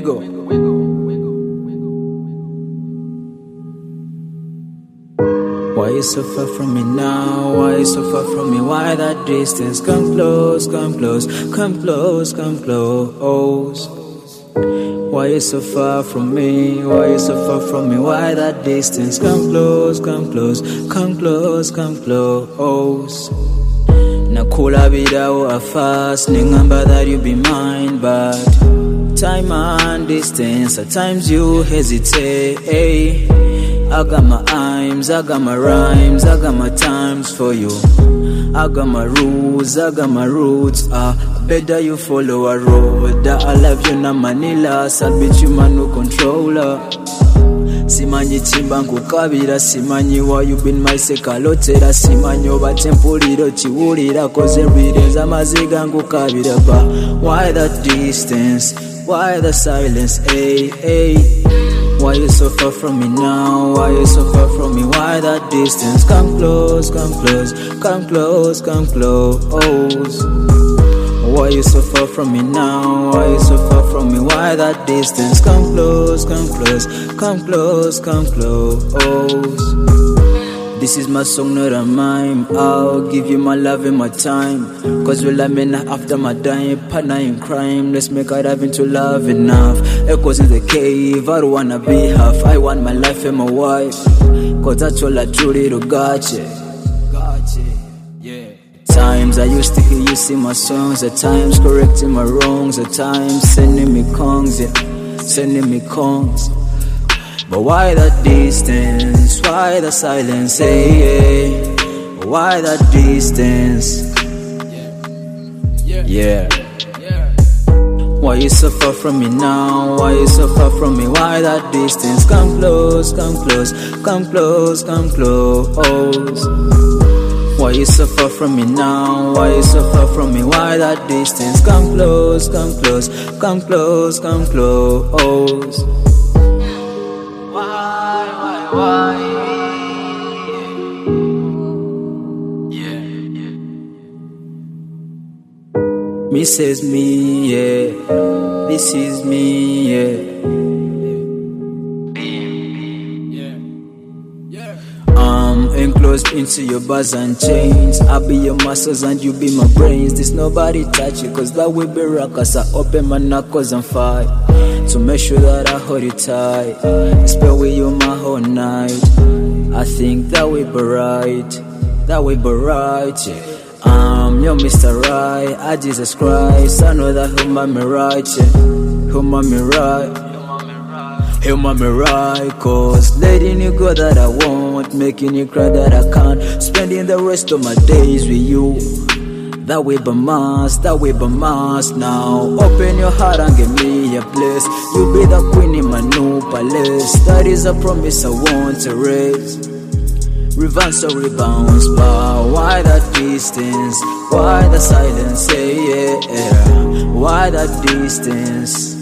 Wiggle. Why you so far from me now? Why you so far from me? Why that distance? Come close, come close, come close, come close. Why you so far from me? Why you so far from me? Why that distance? Come close, come close, come close, come close. Nakula bidawo fast, ningamba that you be mine, but time and distance, at times you hesitate. I got my aims, I got my rhymes, I got my times for you. I got my rules, I got my roots. Better you follow a road that I love you na Manila. Salbit you man no controller. Simanyi chimba nkukabira, simanyi why you been my sekalotera, simanyi oba tempuliro chiwulira, cause every day's amaziga nkukabira. But why that distance? Why the silence? Hey, hey. Why you so far from me now? Why you so far from me? Why that distance? Come close, come close, come close, come close. Why you so far from me now? Why you so far from me? Why that distance? Come close, come close, come close, come close. This is my song, not a mime. I'll give you my love and my time, cause well I'm in after my dying, partner in crime. Let's make it have into love enough. Echoes in the cave, I don't wanna be half. I want my life and my wife, cause that's all I truly do. Gotcha, yeah. Times I used to hear you sing my songs, at times correcting my wrongs, at times sending me congs, yeah, sending me congs. But why that distance? Why the silence? Hey, hey. Why that distance? Yeah. Why you so far from me now? Why you so far from me? Why that distance? Come close, come close, come close, come close. Why you so far from me now? Why you so far from me? Why that distance? Come close, come close, come close, come close. Why? Yeah. Me says me, yeah. This is me, yeah. Enclosed into your bars and chains. I'll be your muscles and you be my brains. There's nobody touch you, cause that will be rock. As I open my knuckles and fight to make sure that I hold you tight. Spend with you my whole night. I think that we be right, that we be right, yeah. You're Mr. Right, I Jesus Christ. I know that who made me right, yeah. Who made me right. He'll make me right, cause letting you go that I want, making you cry that I can't, spending the rest of my days with you. That way but must, that way but must. Now open your heart and give me a place. You be the queen in my new palace. That is a promise I want to raise. Revance or rebounds, but why that distance? Why the silence? Yeah. Why that distance?